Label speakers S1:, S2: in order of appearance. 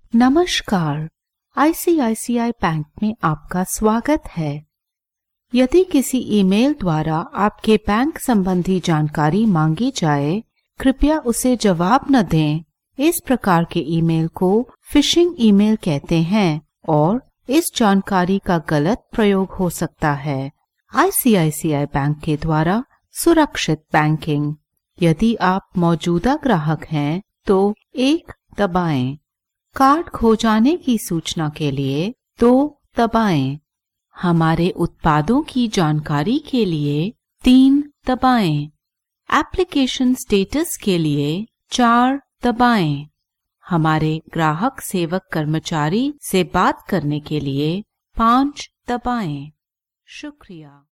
S1: नमस्कार, ICICI bank में आपका स्वागत है। यदि किसी ईमेल द्वारा आपके बैंक संबंधी जानकारी मांगी जाए, कृपया उसे जवाब न दें। इस प्रकार के ईमेल को फिशिंग ईमेल कहते हैं और इस जानकारी का गलत प्रयोग हो सकता है। आईसीआईसीआई बैंक के द्वारा सुरक्षित बैंकिंग। यदि आप मौजूदा ग्राहक हैं तो 1 दबाएं। कार्ड खो जाने की सूचना के लिए 2 दबाएं। हमारे उत्पादों की जानकारी के लिए 3 दबाएं। एप्लीकेशन स्टेटस के लिए 4 दबाएं। हमारे ग्राहक सेवक कर्मचारी से बात करने के लिए 5 दबाएं। शुक्रिया।